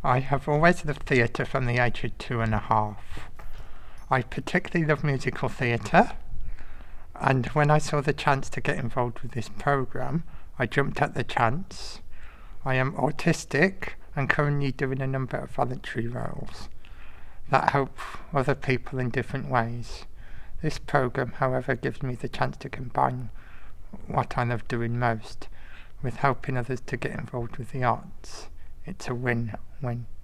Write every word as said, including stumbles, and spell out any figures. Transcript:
I have always loved theatre from the age of two and a half. I particularly love musical theatre, and when I saw the chance to get involved with this programme, I jumped at the chance. I am autistic and currently doing a number of voluntary roles that help other people in different ways. This programme, however, gives me the chance to combine what I love doing most with helping others to get involved with the arts. It's a win-win.